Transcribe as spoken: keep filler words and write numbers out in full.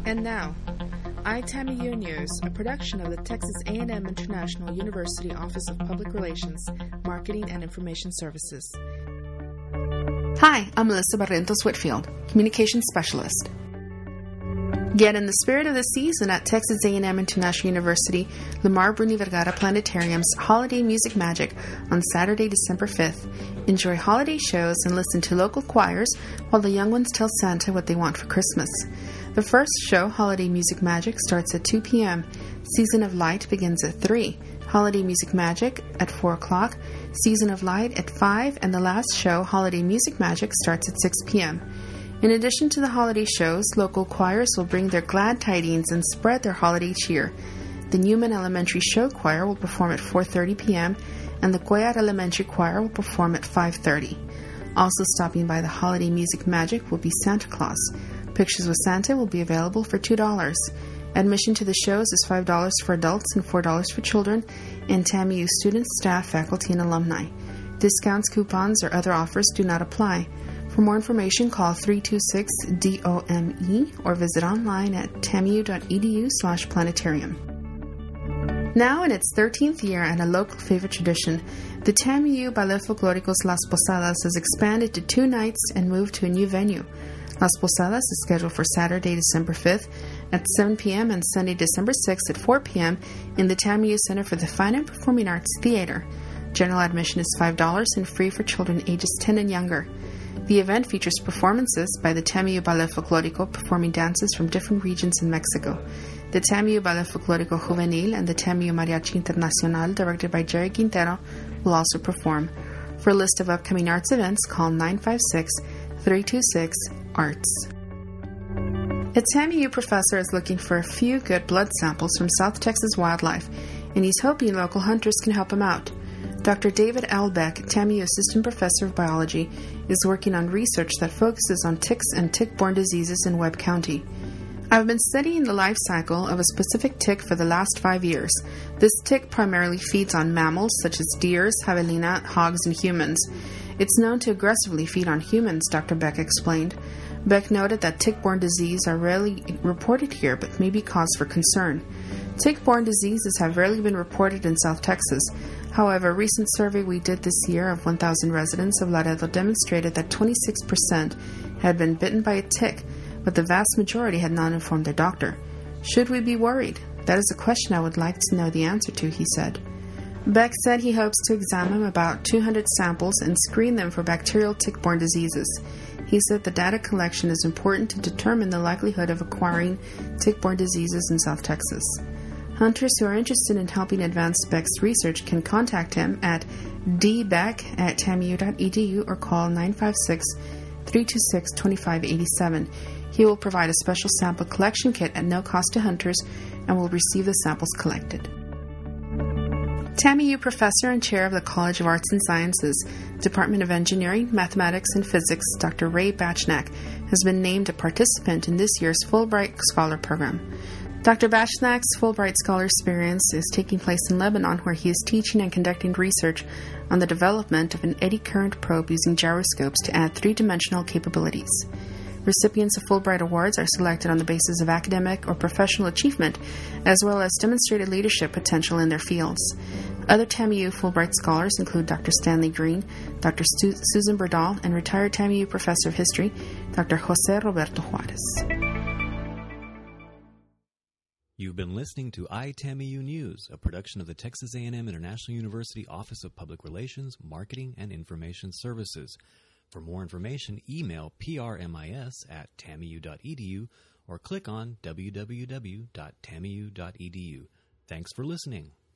And now, iTAMIU News, a production of the Texas A and M International University Office of Public Relations, Marketing and Information Services. Hi, I'm Melissa Barrientos Whitfield, Communications Specialist. Get in the spirit of the season at Texas A and M International University Lamar Bruni Vergara Planetarium's Holiday Music Magic on Saturday, December fifth. Enjoy holiday shows and listen to local choirs while the young ones tell Santa what they want for Christmas. The first show, Holiday Music Magic, starts at two p.m. Season of Light begins at three. Holiday Music Magic at four o'clock. Season of Light at five. And the last show, Holiday Music Magic, starts at six p.m. In addition to the holiday shows, local choirs will bring their glad tidings and spread their holiday cheer. The Newman Elementary Show Choir will perform at four thirty p.m. and the Cuellar Elementary Choir will perform at five thirty. Also stopping by the Holiday Music Magic will be Santa Claus. Pictures with Santa will be available for two dollars. Admission to the shows is five dollars for adults and four dollars for children, and TAMIU students, staff, faculty, and alumni. Discounts, coupons, or other offers do not apply. For more information, call three two six D O M E or visit online at tamiu.edu slash planetarium. Now in its thirteenth year and a local favorite tradition, the TAMIU Ballet Folclóricos Las Posadas has expanded to two nights and moved to a new venue. Las Posadas is scheduled for Saturday, December fifth at seven p.m. and Sunday, December sixth at four p.m. in the TAMIU Center for the Fine and Performing Arts Theater. General admission is five dollars and free for children ages ten and younger. The event features performances by the TAMIU Ballet Folclórico performing dances from different regions in Mexico. The TAMIU Ballet Folclórico Juvenil and the TAMIU Mariachi Internacional, directed by Jerry Quintero, will also perform. For a list of upcoming arts events, call nine five six, three two six, arts. A TAMIU professor is looking for a few good blood samples from South Texas wildlife, and he's hoping local hunters can help him out. Doctor David L. Beck, TAMIU Assistant Professor of Biology, is working on research that focuses on ticks and tick-borne diseases in Webb County. I've been studying the life cycle of a specific tick for the last five years. This tick primarily feeds on mammals such as deers, javelina, hogs, and humans. It's known to aggressively feed on humans, Doctor Beck explained. Beck noted that tick-borne diseases are rarely reported here, but may be cause for concern. Tick-borne diseases have rarely been reported in South Texas. However, a recent survey we did this year of one thousand residents of Laredo demonstrated that twenty-six percent had been bitten by a tick, but the vast majority had not informed their doctor. Should we be worried? That is a question I would like to know the answer to, he said. Beck said he hopes to examine about two hundred samples and screen them for bacterial tick-borne diseases. He said the data collection is important to determine the likelihood of acquiring tick-borne diseases in South Texas. Hunters who are interested in helping advance Beck's research can contact him at d beck at tamiu.edu or call nine five six, three two six, two five eight seven. He will provide a special sample collection kit at no cost to hunters and will receive the samples collected. TAMIU Professor and Chair of the College of Arts and Sciences, Department of Engineering, Mathematics, and Physics, Doctor Ray Bachnack, has been named a participant in this year's Fulbright Scholar Program. Doctor Bachnack's Fulbright Scholar experience is taking place in Lebanon, where he is teaching and conducting research on the development of an eddy current probe using gyroscopes to add three-dimensional capabilities. Recipients of Fulbright Awards are selected on the basis of academic or professional achievement, as well as demonstrated leadership potential in their fields. Other TAMIU Fulbright Scholars include Doctor Stanley Green, Doctor Stu- Susan Berdal, and retired TAMIU Professor of History, Doctor Jose Roberto Juarez. You've been listening to iTAMIU News, a production of the Texas A and M International University Office of Public Relations, Marketing, and Information Services. For more information, email P R M I S at tamiu.edu or click on w w w dot tamiu dot e d u. Thanks for listening.